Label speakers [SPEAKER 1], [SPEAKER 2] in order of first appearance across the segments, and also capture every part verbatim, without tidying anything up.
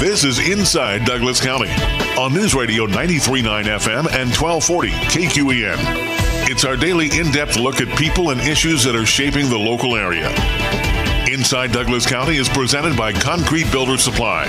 [SPEAKER 1] This is Inside Douglas County on News Radio ninety-three point nine F M and twelve forty K Q E N. It's our daily in-depth look at people and issues that are shaping the local area. Inside Douglas County is presented by Concrete Builder Supply.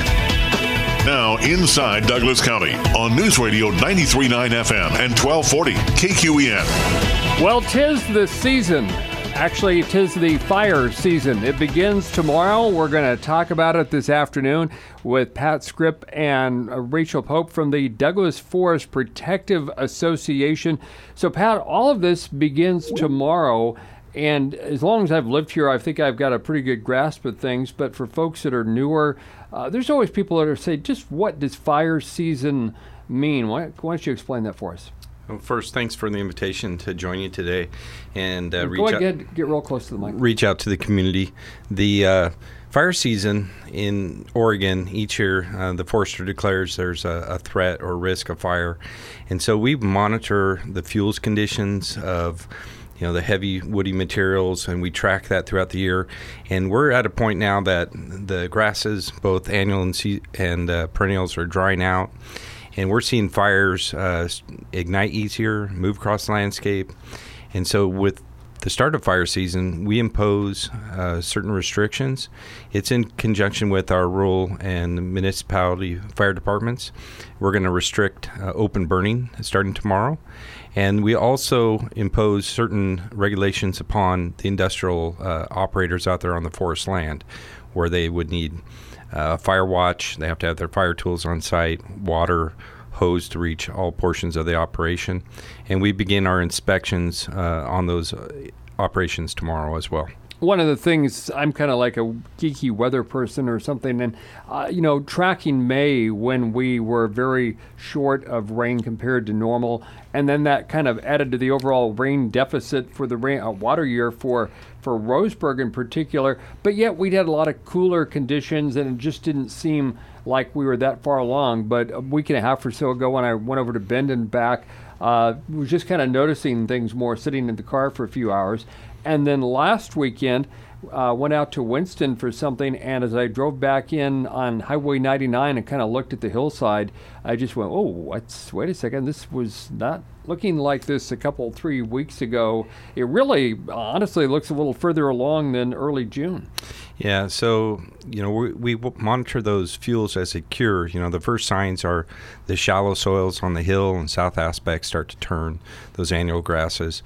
[SPEAKER 1] Now, Inside Douglas County on News Radio ninety-three point nine F M and twelve forty K Q E N.
[SPEAKER 2] Well, 'tis the season. Actually, 'tis the fire season. It begins tomorrow. We're going to talk about it this afternoon with Pat Scrip and uh, Rachel Pope from the Douglas Forest Protective Association. So, Pat, all of this begins tomorrow. And as long as I've lived here, I think I've got a pretty good grasp of things. But for folks that are newer, uh, there's always people that are saying, just what does fire season mean? Why, why don't you explain that for us?
[SPEAKER 3] Well, first, thanks for the invitation to join you today, and uh,
[SPEAKER 2] Go
[SPEAKER 3] reach
[SPEAKER 2] ahead,
[SPEAKER 3] out,
[SPEAKER 2] get, get real close to the mic.
[SPEAKER 3] reach out to the community. The uh, fire season in Oregon each year, uh, the forester declares there's a, a threat or risk of fire, and so we monitor the fuels conditions of you know the heavy woody materials, and we track that throughout the year. And we're at a point now that the grasses, both annual and, se- and uh, perennials, are drying out. And we're seeing fires uh, ignite easier, move across the landscape. And so with the start of fire season, we impose uh, certain restrictions. It's in conjunction with our rural and municipality fire departments. We're going to restrict uh, open burning starting tomorrow. And we also impose certain regulations upon the industrial uh, operators out there on the forest land, where they would need Uh, fire watch. They have to have their fire tools on site, water, hose to reach all portions of the operation. And we begin our inspections uh, on those uh, operations tomorrow as well.
[SPEAKER 2] One of the things, I'm kind of like a geeky weather person or something, and, uh, you know, tracking May when we were very short of rain compared to normal, and then that kind of added to the overall rain deficit for the rain, uh, water year for, for Roseburg in particular, but yet we'd had a lot of cooler conditions, and it just didn't seem like we were that far along. But a week and a half or so ago when I went over to Bend and back, uh, was just kind of noticing things more, sitting in the car for a few hours. And then last weekend, uh, went out to Winston for something, and as I drove back in on Highway ninety-nine and kind of looked at the hillside, I just went, oh, what's, wait a second, this was not looking like this a couple, three weeks ago. It really, honestly, looks a little further along than early June.
[SPEAKER 3] Yeah, so, you know, we, we monitor those fuels as they cure. You know, the first signs are the shallow soils on the hill and south aspects start to turn, those annual grasses.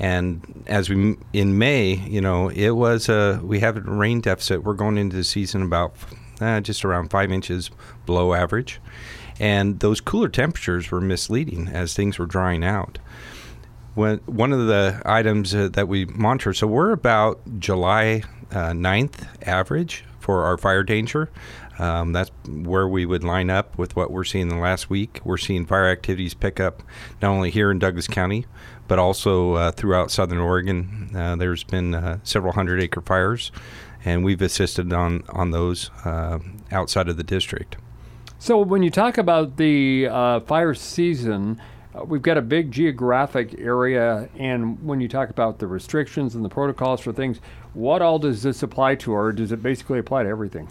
[SPEAKER 3] And as we, in May, you know, it was a, we have a rain deficit. We're going into the season about uh, just around five inches below average. And those cooler temperatures were misleading as things were drying out. When, one of the items uh, that we monitor, so we're about July uh, ninth average for our fire danger. Um, that's where we would line up with what we're seeing in the last week. We're seeing fire activities pick up not only here in Douglas County, but also uh, throughout southern Oregon. Uh, there's been uh, several hundred acre fires, and we've assisted on, on those uh, outside of the district.
[SPEAKER 2] So when you talk about the uh, fire season, uh, we've got a big geographic area, and when you talk about the restrictions and the protocols for things, what all does this apply to, or does it basically apply to everything?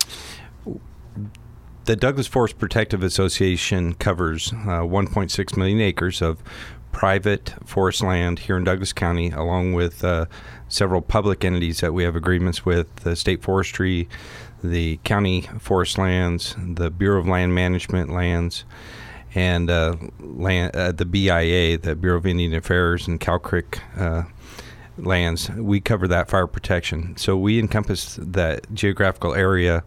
[SPEAKER 3] The Douglas Forest Protective Association covers uh, one point six million acres of private forest land here in Douglas County, along with uh, several public entities that we have agreements with, the State Forestry, the County Forest Lands, the Bureau of Land Management lands, and uh, land, uh, the B I A, the Bureau of Indian Affairs, and Cow Creek uh, lands. We cover that fire protection. So we encompass that geographical area.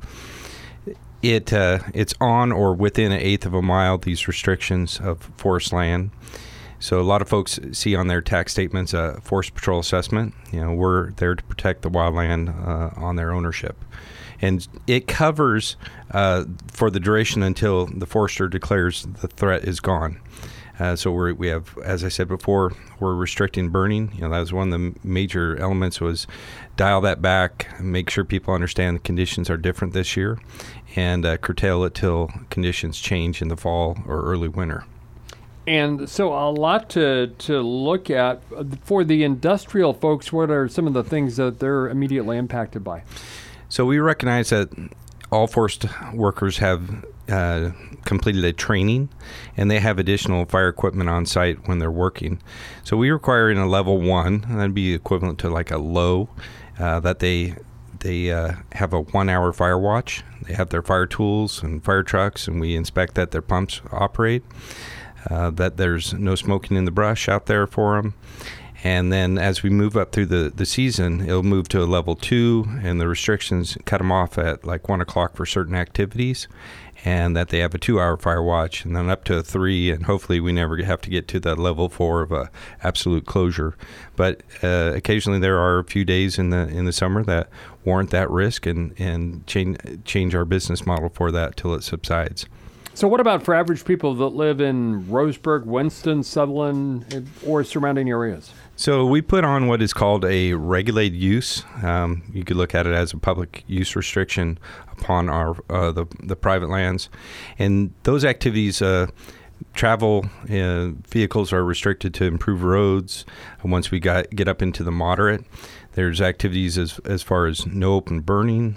[SPEAKER 3] It uh, it's on or within an eighth of a mile, these restrictions of forest land. So a lot of folks see on their tax statements a forest patrol assessment. You know, we're there to protect the wildland uh, on their ownership. And it covers uh, for the duration until the forester declares the threat is gone. Uh, so we're, we have, as I said before, we're restricting burning. You know, that was one of the major elements, was dial that back, make sure people understand the conditions are different this year, and uh, curtail it till conditions change in the fall or early winter.
[SPEAKER 2] And so a lot to, to look at. For the industrial folks, what are some of the things that they're immediately impacted by?
[SPEAKER 3] So we recognize that all forest workers have uh, completed a training, and they have additional fire equipment on site when they're working. So we require in a level one, and that'd be equivalent to like a low, uh, that they they uh, have a one-hour fire watch. They have their fire tools and fire trucks, and we inspect that their pumps operate, uh, that there's no smoking in the brush out there for them. And then as we move up through the, the season, it'll move to a level two, and the restrictions cut them off at like one o'clock for certain activities, and that they have a two-hour fire watch, and then up to a three, and hopefully we never have to get to that level four of a absolute closure. But uh, occasionally there are a few days in the in the summer that warrant that risk, and, and change change our business model for that till it subsides.
[SPEAKER 2] So what about for average people that live in Roseburg, Winston, Sutherland, or surrounding areas?
[SPEAKER 3] So we put on what is called a regulated use. Um, you could look at it as a public use restriction upon our uh, the, the private lands. And those activities, uh, travel uh, vehicles are restricted to improve roads. And once we got get up into the moderate, there's activities as, as far as no open burning.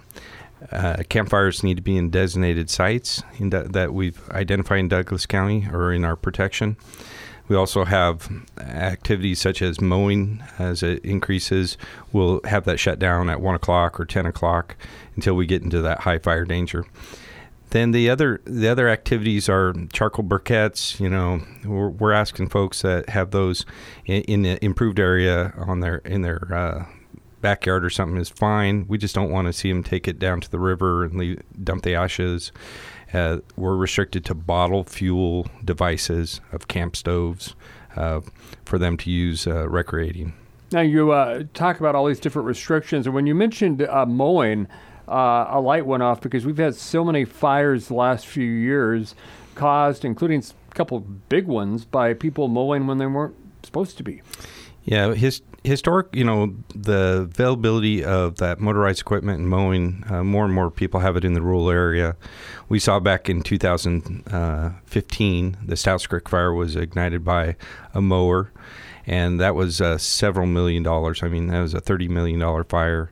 [SPEAKER 3] Uh, campfires need to be in designated sites in da- that we've identified in Douglas County or in our protection. We also have activities such as mowing. As it increases, we'll have that shut down at one o'clock or ten o'clock until we get into that high fire danger. Then the other the other activities are charcoal briquettes. You know, we're, we're asking folks that have those in, in the improved area on their in their uh, backyard or something is fine. We just don't want to see them take it down to the river and leave, dump the ashes. Uh, we're restricted to bottle fuel devices of camp stoves uh, for them to use uh, recreating.
[SPEAKER 2] Now, you uh, talk about all these different restrictions, and when you mentioned uh, mowing, uh, a light went off because we've had so many fires the last few years caused, including a couple of big ones, by people mowing when they weren't supposed to be.
[SPEAKER 3] Yeah, his, historic, you know, the availability of that motorized equipment and mowing, uh, more and more people have it in the rural area. We saw back in two thousand fifteen, the Stouts Creek fire was ignited by a mower, and that was uh, several million dollars. I mean, that was a thirty million dollars fire,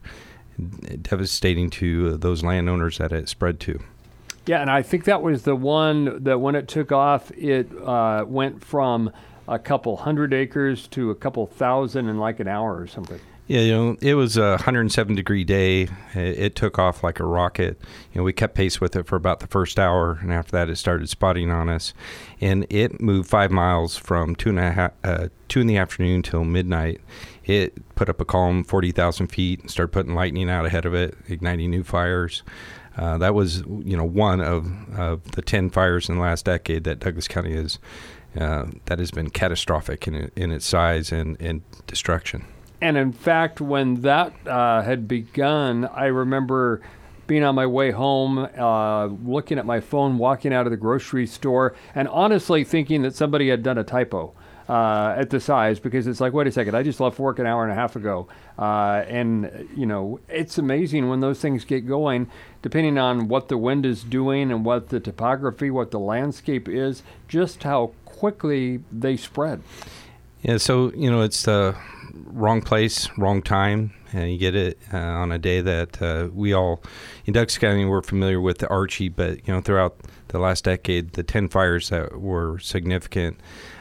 [SPEAKER 3] devastating to those landowners that it spread to.
[SPEAKER 2] Yeah, and I think that was the one that when it took off, it uh, went from a couple hundred acres to a couple thousand in like an hour or something.
[SPEAKER 3] Yeah, you know, it was a one hundred seven degree day. It, it took off like a rocket. You know, we kept pace with it for about the first hour, and after that, it started spotting on us. And it moved five miles from two and a half, uh, two in the afternoon till midnight. It put up a column forty thousand feet and started putting lightning out ahead of it, igniting new fires. Uh, that was, you know, one of, of the ten fires in the last decade that Douglas County has. Uh, that has been catastrophic in in its size and, and destruction.
[SPEAKER 2] And in fact, when that uh, had begun, I remember being on my way home, uh, looking at my phone, walking out of the grocery store, and honestly thinking that somebody had done a typo uh, at the size, because it's like, wait a second, I just left work an hour and a half ago. Uh, and, you know, it's amazing when those things get going, depending on what the wind is doing and what the topography, what the landscape is, just how quickly they spread.
[SPEAKER 3] Yeah, so, you know, it's the wrong place, wrong time. And you get it uh, on a day that uh, we all, in Douglas County, we're familiar with the Archie, but, you know, throughout the last decade, the ten fires that were significant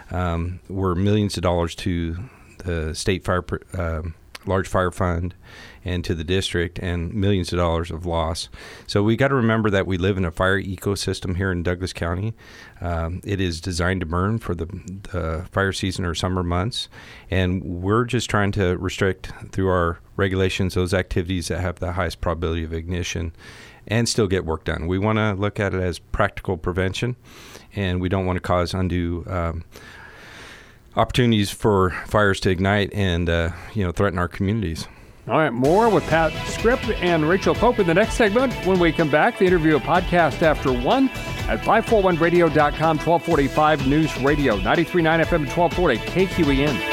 [SPEAKER 3] um, were millions of dollars to the state fire, uh, large fire fund and to the district, and millions of dollars of loss. So we got to remember that we live in a fire ecosystem here in Douglas County. Um, it is designed to burn for the, the fire season or summer months, and we're just trying to restrict through our regulations those activities that have the highest probability of ignition and still get work done. We want to look at it as practical prevention, and we don't want to cause undue um, opportunities for fires to ignite and uh, you know, threaten our communities.
[SPEAKER 2] All right, more with Pat Scripp and Rachel Pope in the next segment. When we come back, the interview a podcast after one at five forty-one radio dot com, twelve forty-five News Radio, ninety-three point nine F M, twelve forty K Q E N.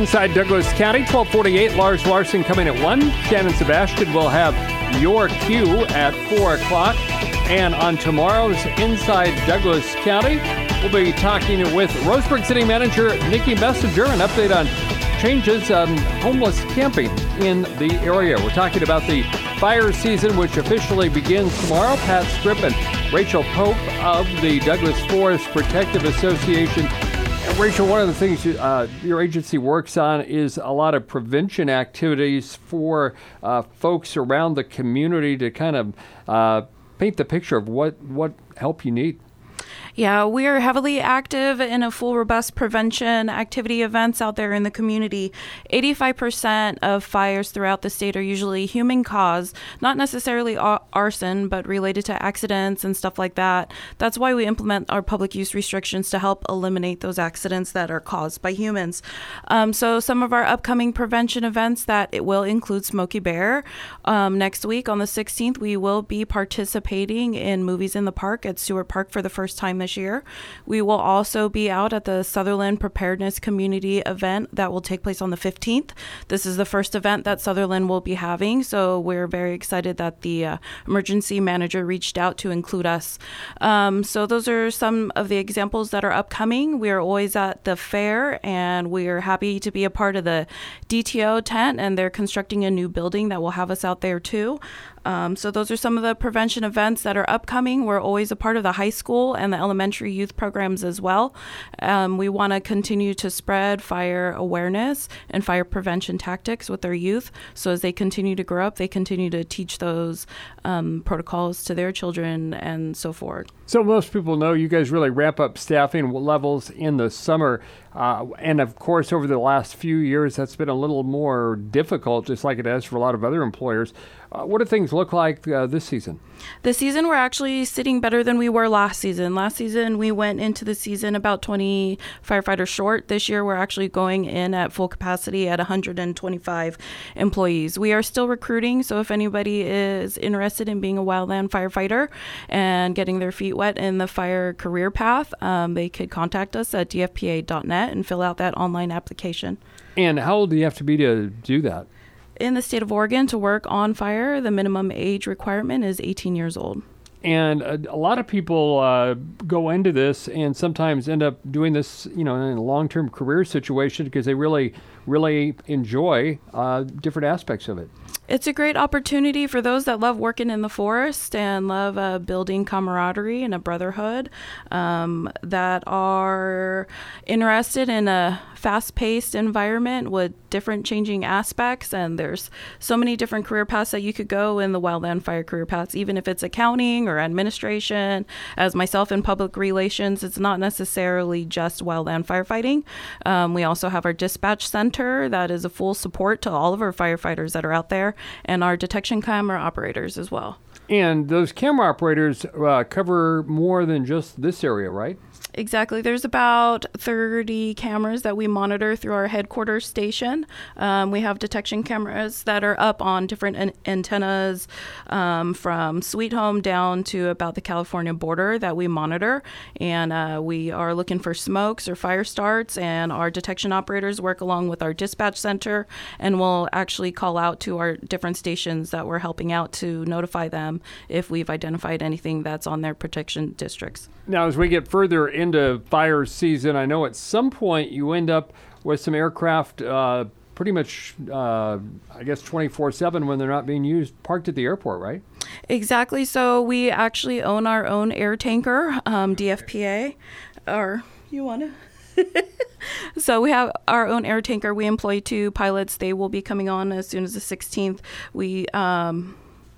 [SPEAKER 2] Inside Douglas County, twelve forty-eight. Lars Larson coming at one. Shannon Sebastian will have your cue at four o'clock. And on tomorrow's Inside Douglas County, we'll be talking with Roseburg City Manager Nikki Messenger, an update on changes on homeless camping in the area. We're talking about the fire season, which officially begins tomorrow. Pat Scripp and Rachel Pope of the Douglas Forest Protective Association. And Rachel, one of the things you, uh, your agency works on is a lot of prevention activities for uh, folks around the community to kind of uh, paint the picture of what, what help you need.
[SPEAKER 4] Yeah, we are heavily active in a full, robust prevention activity events out there in the community. eighty-five percent of fires throughout the state are usually human caused, not necessarily arson, but related to accidents and stuff like that. That's why we implement our public use restrictions to help eliminate those accidents that are caused by humans. Um, so some of our upcoming prevention events that it will include Smokey Bear. Um, next week on the sixteenth, we will be participating in Movies in the Park at Stewart Park for the first time this year. We will also be out at the Sutherland Preparedness Community event that will take place on the fifteenth. This is the first event that Sutherland will be having, so we're very excited that the uh, emergency manager reached out to include us. Um, so those are some of the examples that are upcoming. We are always at the fair, and we are happy to be a part of the D T O tent, and they're constructing a new building that will have us out there too. Um, so those are some of the prevention events that are upcoming. We're always a part of the high school and the elementary youth programs as well. Um, we want to continue to spread fire awareness and fire prevention tactics with our youth. So as they continue to grow up, they continue to teach those um, protocols to their children and so forth.
[SPEAKER 2] So most people know you guys really ramp up staffing levels in the summer. Uh, and of course, over the last few years, that's been a little more difficult, just like it has for a lot of other employers. Uh, what do things look like uh, this season?
[SPEAKER 4] This season, we're actually sitting better than we were last season. Last season, we went into the season about twenty firefighters short. This year, we're actually going in at full capacity at one hundred twenty-five employees. We are still recruiting, so if anybody is interested in being a wildland firefighter and getting their feet wet in the fire career path, um, they could contact us at d f p a dot net and fill out that online application.
[SPEAKER 2] And how old do you have to be to do that?
[SPEAKER 4] In the state of Oregon, to work on fire, the minimum age requirement is eighteen years old.
[SPEAKER 2] And a, a lot of people uh, go into this and sometimes end up doing this, you know, in a long-term career situation because they really, really enjoy uh, different aspects of it.
[SPEAKER 4] It's a great opportunity for those that love working in the forest and love uh, building camaraderie and a brotherhood, um, that are interested in a fast-paced environment with different changing aspects. And there's so many different career paths that you could go in the wildland fire career paths, even if it's accounting or administration. As myself in public relations, it's not necessarily just wildland firefighting. Um, we also have our dispatch center that is a full support to all of our firefighters that are out there, and our detection camera operators as well.
[SPEAKER 2] And those camera operators uh, cover more than just this area, right?
[SPEAKER 4] Exactly. There's about thirty cameras that we monitor through our headquarters station. Um, we have detection cameras that are up on different an- antennas um, from Sweet Home down to about the California border that we monitor. And uh, we are looking for smokes or fire starts, and our detection operators work along with our dispatch center, and we'll actually call out to our different stations that we're helping out to notify them if we've identified anything that's on their protection districts.
[SPEAKER 2] Now, as we get further into fire season, I know at some point you end up with some aircraft uh, pretty much, uh, I guess, twenty-four seven when they're not being used, parked at the airport, right?
[SPEAKER 4] Exactly. So we actually own our own air tanker, um, D F P A, or you want to? So we have our own air tanker. We employ two pilots. They will be coming on as soon as the sixteenth. We, um,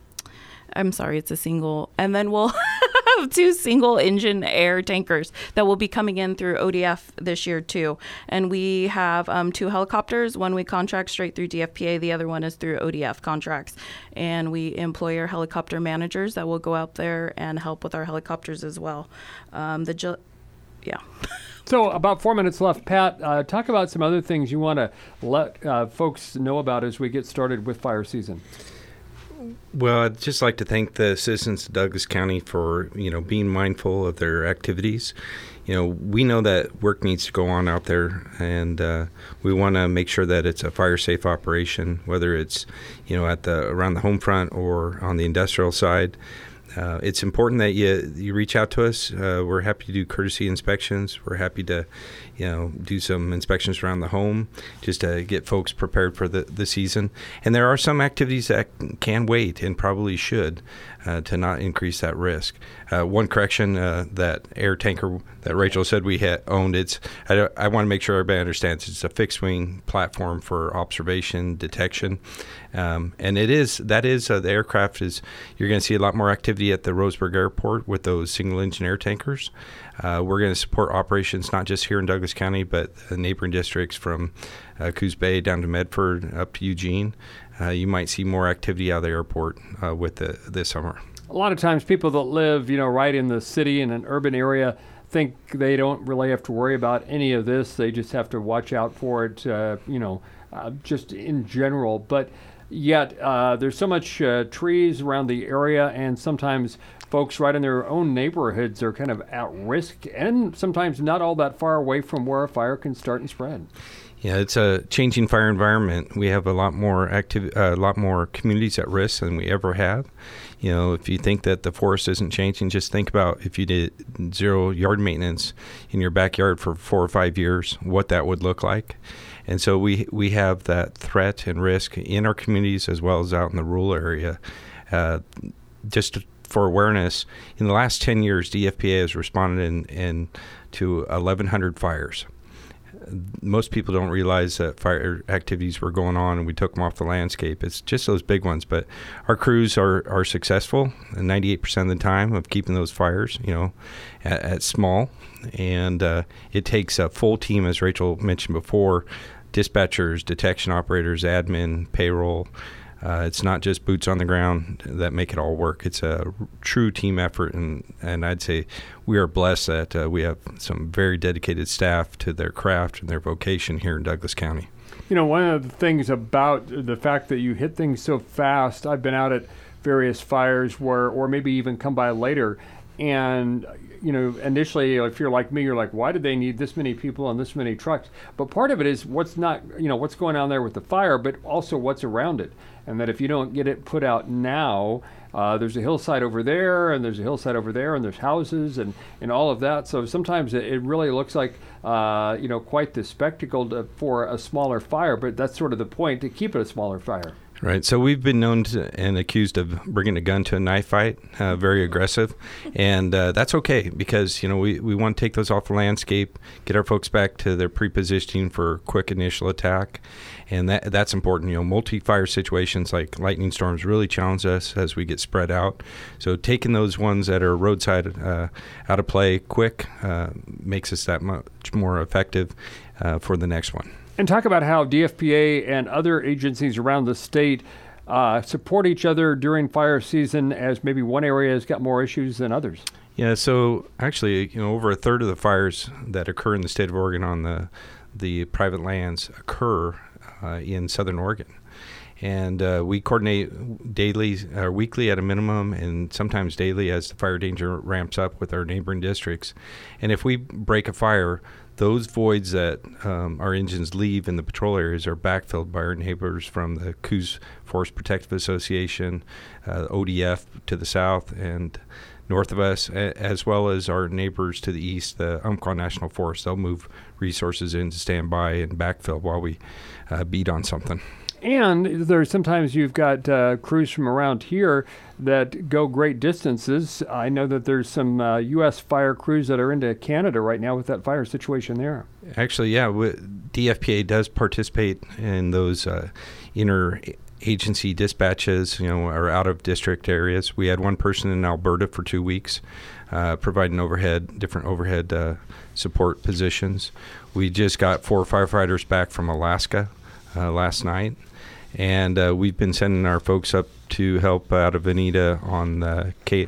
[SPEAKER 4] I'm sorry, it's a single. And then we'll have two single engine air tankers that will be coming in through O D F this year too. And we have um, two helicopters. One we contract straight through D F P A. The other one is through O D F contracts. And we employ our helicopter managers that will go out there and help with our helicopters as well. Um, the ju- yeah.
[SPEAKER 2] So about four minutes left. Pat, uh, talk about some other things you want to let uh, folks know about as we get started with fire season.
[SPEAKER 3] Well, I'd just like to thank the citizens of Douglas County for, you know, being mindful of their activities. you know, we know that work needs to go on out there, and uh, we want to make sure that it's a fire-safe operation, whether it's, you know, at the around the home front or on the industrial side. Uh, it's important that you you reach out to us. Uh, we're happy to do courtesy inspections. We're happy to, you know, do some inspections around the home just to get folks prepared for the, the season. And there are some activities that can wait and probably should uh, to not increase that risk. Uh, one correction, uh, that air tanker that Rachel said we had owned, it's I, I want to make sure everybody understands it's a fixed-wing platform for observation, detection. Um, and it is, that is, uh, the aircraft is, you're going to see a lot more activity at the Roseburg Airport with those single-engine air tankers. Uh, we're going to support operations not just here in Douglas County, but the neighboring districts from uh, Coos Bay down to Medford up to Eugene. Uh, you might see more activity out of the airport uh, with the, this summer.
[SPEAKER 2] A lot of times people that live, you know, right in the city in an urban area think they don't really have to worry about any of this. They just have to watch out for it, uh, you know, uh, just in general. But yet uh, there's so much uh, trees around the area, and sometimes folks right in their own neighborhoods are kind of at risk, and sometimes not all that far away from where a fire can start and spread.
[SPEAKER 3] Yeah, it's a changing fire environment. We have a lot more active, uh, a lot more communities at risk than we ever have. You know, if you think that the forest isn't changing, just think about if you did zero yard maintenance in your backyard for four or five years, what that would look like. And so we we have that threat and risk in our communities as well as out in the rural area. Uh, just for awareness, in the last ten years, D F P A has responded in, in to eleven hundred fires. Most people don't realize that fire activities were going on and we took them off the landscape. It's just those big ones. But our crews are, are successful ninety-eight percent of the time of keeping those fires, you know, at, at small. And uh, it takes a full team, as Rachel mentioned before, dispatchers, detection operators, admin, payroll. Uh, it's not just boots on the ground that make it all work. It's a true team effort, and, and I'd say we are blessed that uh, we have some very dedicated staff to their craft and their vocation here in Douglas County.
[SPEAKER 2] You know, one of the things about the fact that you hit things so fast, I've been out at various fires where, or maybe even come by later, and you know, initially, if you're like me, you're like, why did they need this many people and this many trucks? But part of it is what's not, you know, what's going on there with the fire, but also what's around it. And that if you don't get it put out now, uh, there's a hillside over there, and there's a hillside over there, and there's houses and, and all of that. So sometimes it, it really looks like, uh, you know, quite the spectacle to, for a smaller fire, but that's sort of the point, to keep it a smaller fire.
[SPEAKER 3] Right. So we've been known to, and accused of bringing a gun to a knife fight, uh, very aggressive. And uh, that's okay because, you know, we, we want to take those off the landscape, get our folks back to their pre-positioning for quick initial attack. And that that's important. You know, multi-fire situations like lightning storms really challenge us as we get spread out. So taking those ones that are roadside uh, out of play quick uh, makes us that much more effective uh, for the next one.
[SPEAKER 2] And talk about how D F P A and other agencies around the state uh, support each other during fire season, as maybe one area has got more issues than others.
[SPEAKER 3] Yeah, so actually, you know, over a third of the fires that occur in the state of Oregon on the the private lands occur uh, in Southern Oregon. And uh, we coordinate daily or weekly at a minimum, and sometimes daily as the fire danger ramps up with our neighboring districts. And if we break a fire, those voids that um, our engines leave in the patrol areas are backfilled by our neighbors from the Coos Forest Protective Association, uh, O D F to the south and north of us, a- as well as our neighbors to the east, the Umpqua National Forest. They'll move resources in to stand by and backfill while we uh, beat on something.
[SPEAKER 2] And there's sometimes you've got uh, crews from around here that go great distances. I know that there's some uh, U S fire crews that are into Canada right now with that fire situation there.
[SPEAKER 3] Actually, yeah, w- D F P A does participate in those uh, inter-agency dispatches, you know, or out-of-district areas. We had one person in Alberta for two weeks uh, providing overhead, different overhead uh, support positions. We just got four firefighters back from Alaska uh, last night. And uh, we've been sending our folks up to help out of Veneta on the K,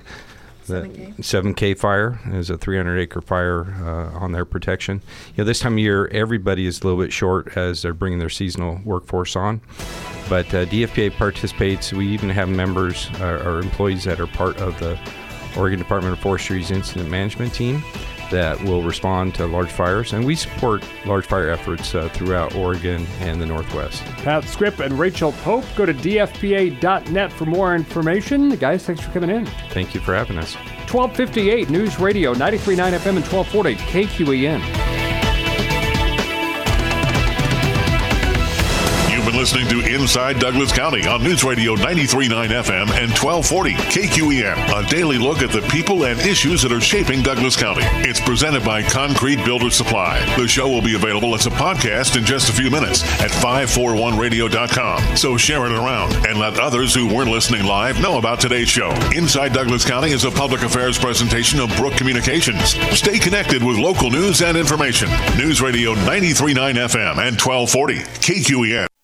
[SPEAKER 3] the seven K fire. There's a three hundred acre fire uh, on their protection. You know, this time of year, everybody is a little bit short as they're bringing their seasonal workforce on. But uh, D F P A participates. We even have members uh, or employees that are part of the Oregon Department of Forestry's incident management team. that will respond to large fires, and we support large fire efforts uh, throughout Oregon and the Northwest.
[SPEAKER 2] Pat Scripp and Rachel Pope. Go to d f p a dot net for more information. Guys, thanks for coming in.
[SPEAKER 3] Thank you for having us.
[SPEAKER 2] twelve fifty-eight News Radio, ninety-three point nine F M and twelve forty K Q E N.
[SPEAKER 1] Listening to Inside Douglas County on News Radio ninety-three point nine F M and twelve forty K Q E N. A daily look at the people and issues that are shaping Douglas County. It's presented by Concrete Builder Supply. The show will be available as a podcast in just a few minutes at five forty-one radio dot com. So share it around and let others who weren't listening live know about today's show. Inside Douglas County is a public affairs presentation of Brook Communications. Stay connected with local news and information. News Radio ninety-three point nine F M and twelve forty K Q E N.